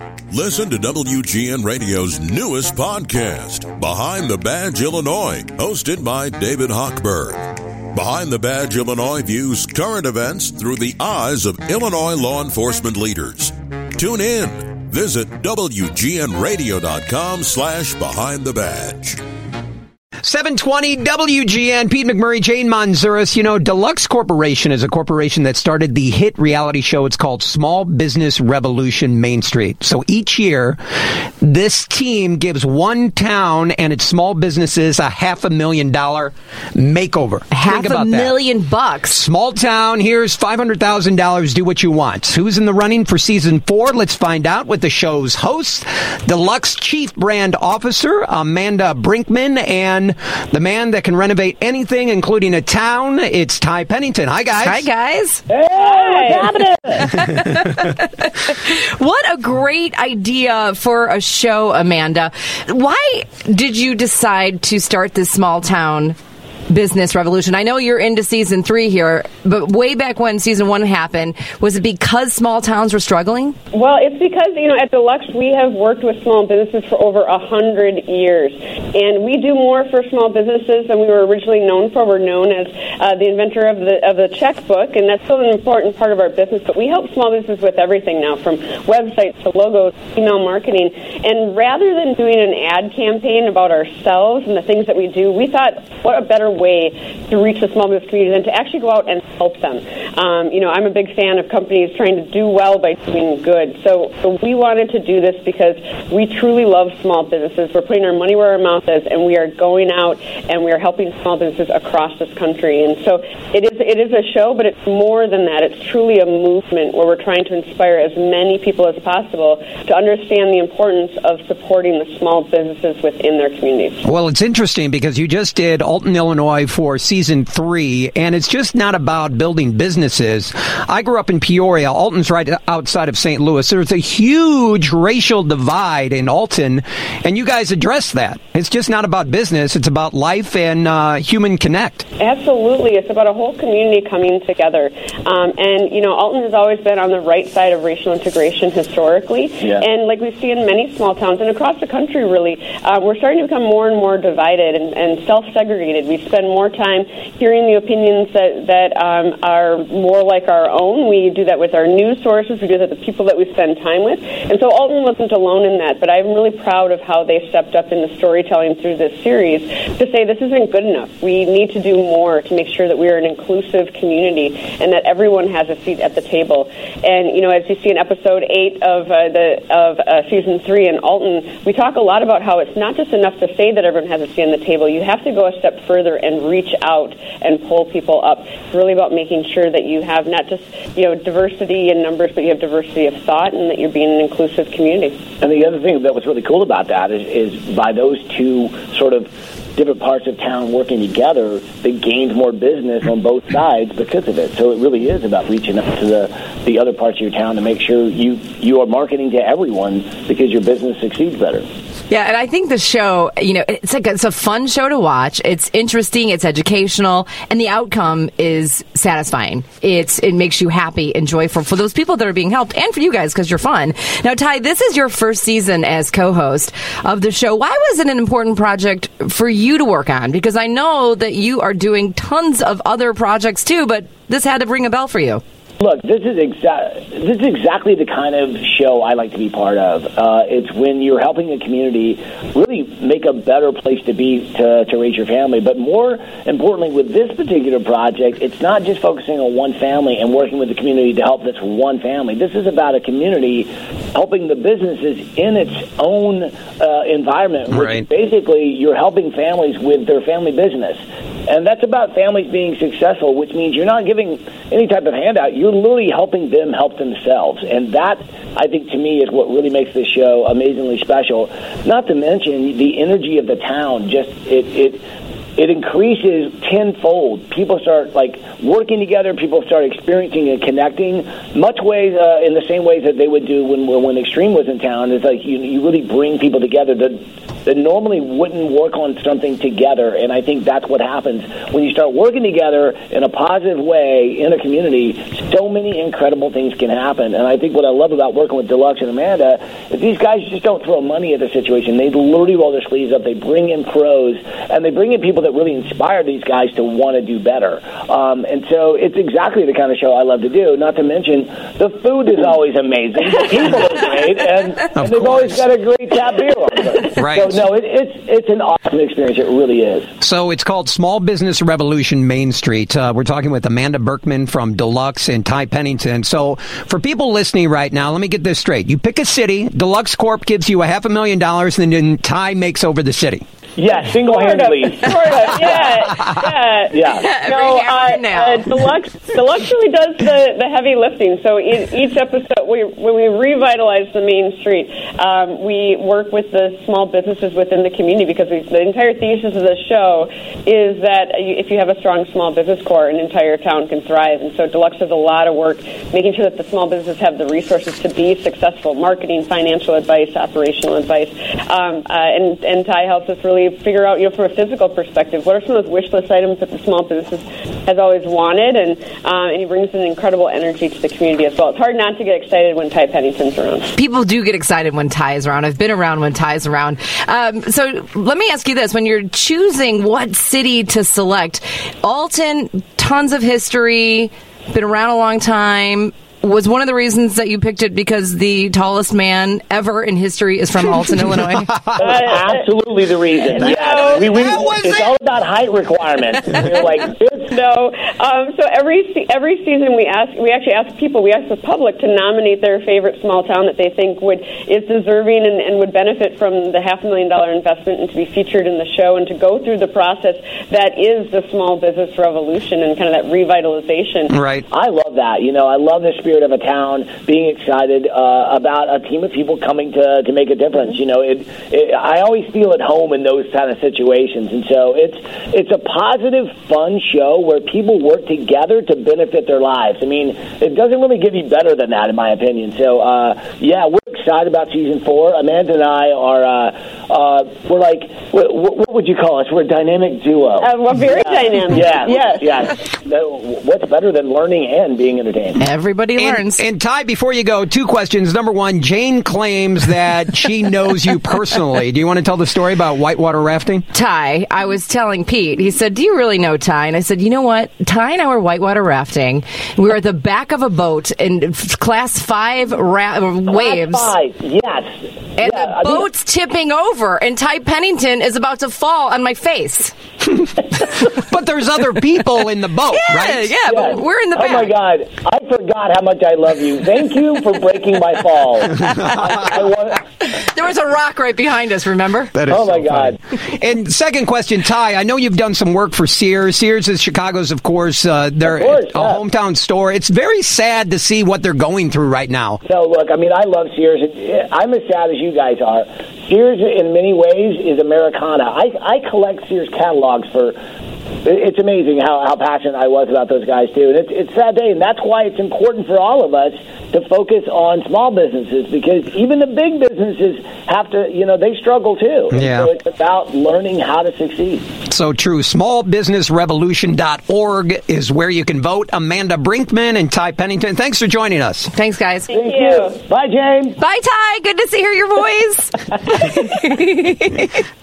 Listen to WGN Radio's newest podcast, Behind the Badge Illinois, hosted by David Hochberg. Behind the Badge Illinois views current events through the eyes of Illinois law enforcement leaders. Tune in. Visit WGNRadio.com/Behind the Badge. 720 WGN, Pete McMurray, Jane Manzuris. You know, Deluxe Corporation is a corporation that started the hit reality show. It's called Small Business Revolution Main Street. So each year, this team gives one town and its small businesses a $500,000 makeover. $500,000. Small town, here's $500,000, do what you want. Who's in the running for season 4? Let's find out with the show's host, Deluxe Chief Brand Officer, Amanda Brinkman, and the man that can renovate anything, including a town. It's Ty Pennington. Hi, guys. Hi, guys. Hey, what's happening? What a great idea for a show, Amanda. Why did you decide to start this small town business revolution? I know you're into season 3 here, but way back when season 1 happened, was it because small towns were struggling? Well, it's because, at Deluxe, we have worked with small businesses for over 100 years. And we do more for small businesses than we were originally known for. We're known as the inventor of the checkbook, and that's still an important part of our business. But we help small businesses with everything now, from websites to logos, email marketing. And rather than doing an ad campaign about ourselves and the things that we do, we thought, what a better way to reach the small business community than to actually go out and help them. I'm a big fan of companies trying to do well by doing good. So we wanted to do this because we truly love small businesses. We're putting our money where our mouth is, and we are going out and we are helping small businesses across this country. And so it is a show, but it's more than that. It's truly a movement where we're trying to inspire as many people as possible to understand the importance of supporting the small businesses within their communities. Well, it's interesting because you just did Alton, Illinois for season 3, and it's just not about building businesses. I grew up in Peoria. Alton's right outside of St. Louis. There's a huge racial divide in Alton, and you guys address that. It's just not about business. It's about life and human connect. Absolutely. It's about a whole community coming together. Alton has always been on the right side of racial integration historically. Yeah. And like we see in many small towns and across the country, really, we're starting to become more and more divided and self-segregated. We spend more time hearing the opinions that are more like our own. We do that with our news sources. We do that with the people that we spend time with. And so Alton wasn't alone in that, but I'm really proud of how they stepped up in the storytelling through this series to say this isn't good enough. We need to do more to make sure that we are an inclusive community and that everyone has a seat at the table. And, as you see in episode 8 of season 3 in Alton, we talk a lot about how it's not just enough to say that everyone has a seat at the table. You have to go a step further and reach out and pull people up. It's really about making sure that you have not just, diversity in numbers, but you have diversity of thought and that you're being an inclusive community. And the other thing that was really cool about that is by those two sort of different parts of town working together, they gained more business on both sides because of it. So it really is about reaching up to the other parts of your town to make sure you are marketing to everyone because your business succeeds better. Yeah, and I think the show, it's a fun show to watch. It's interesting, it's educational, and the outcome is satisfying. It makes you happy and joyful for those people that are being helped and for you guys because you're fun. Now, Ty, this is your first season as co-host of the show. Why was it an important project for you to work on? Because I know that you are doing tons of other projects too, but this had to ring a bell for you. Look, this is exactly the kind of show I like to be part of. It's when you're helping a community really make a better place to be to raise your family. But more importantly, with this particular project, it's not just focusing on one family and working with the community to help this one family. This is about a community helping the businesses in its own environment. Right. Which basically, you're helping families with their family business. And that's about families being successful, which means you're not giving any type of handout. You're literally helping them help themselves. And that, I think, to me, is what really makes this show amazingly special. Not to mention the energy of the town. Just it increases tenfold. People start working together. People start experiencing and connecting much ways in the same ways that they would do when Extreme was in town. It's like you really bring people together that normally wouldn't work on something together. And I think that's what happens when you start working together in a positive way in a community. so many incredible things can happen. And I think what I love about working with Deluxe and Amanda is these guys just don't throw money at the situation. They literally roll their sleeves up. They bring in pros, and they bring in people that really inspire these guys to want to do better. And so it's exactly the kind of show I love to do, not to mention the food is always amazing. The people are great, and they've always got a great tap beer on them. Right. So, no, it's an awesome experience. It really is. So it's called Small Business Revolution Main Street. We're talking with Amanda Berkman from Deluxe and Ty Pennington. So for people listening right now, let me get this straight. You pick a city, Deluxe Corp gives you $500,000, and then Ty makes over the city. Yeah, single-handedly. Sort of. Yeah. No, Deluxe really does the heavy lifting. So each episode, when we revitalize the Main Street, we work with the small businesses within the community, because the entire thesis of the show is that if you have a strong small business core, an entire town can thrive. And so Deluxe does a lot of work making sure that the small businesses have the resources to be successful: marketing, financial advice, operational advice, and Ty helps us really figure out, from a physical perspective, what are some of those wish list items that the small business has always wanted, and he brings an incredible energy to the community as well. It's hard not to get excited when Ty Pennington's around. People do get excited when Ty is around. I've been around when Ty's around. So let me ask you this. When you're choosing what city to select, Alton, tons of history, been around a long time. Was one of the reasons that you picked it because the tallest man ever in history is from Alton, Illinois? Absolutely the reason. Yeah, it's all about height requirements. We're like, no. So every season we actually ask the public to nominate their favorite small town that they think is deserving and would benefit from the $500,000 investment, and to be featured in the show, and to go through the process that is the small business revolution and kind of that revitalization. Right. I love that. I love the spirit of a town being excited about a team of people coming to make a difference. I always feel at home in those kind of situations, and so it's a positive, fun show where people work together to benefit their lives. I mean, it doesn't really get any better than that, in my opinion. So we're excited about season 4. Amanda and I are we're like, what would you call us? We're a dynamic duo. We're very dynamic. Yes. What's better than learning and being entertained? Everybody learns. And Ty, before you go, 2 questions. Number 1, Jane claims that she knows you personally. Do you want to tell the story about whitewater rafting? Ty, I was telling Pete, he said, do you really know Ty? And I said, you know what? Ty and I were whitewater rafting. We were at the back of a boat in class 5 waves. Class 5, yes. And the boat's tipping over, and Ty Pennington is about to fall on my face. But there's other people in the boat, right? Yeah, but we're in the back. Oh, my God. I forgot how much I love you. Thank you for breaking my fall. There was a rock right behind us, remember? That is my God. And second question, Ty, I know you've done some work for Sears. Sears is Chicago's, of course, they're a hometown store. It's very sad to see what they're going through right now. So, look, I mean, I love Sears. I'm as sad as you guys are. Sears, in many ways, is Americana. I collect Sears catalogs for... It's amazing how passionate I was about those guys, too. And it's a sad day, and that's why it's important for all of us to focus on small businesses, because even the big businesses have to, they struggle, too. Yeah. So it's about learning how to succeed. So true. Smallbusinessrevolution.org is where you can vote. Amanda Brinkman and Ty Pennington, thanks for joining us. Thanks, guys. Thank you. Bye, James. Bye, Ty. Good to hear your voice.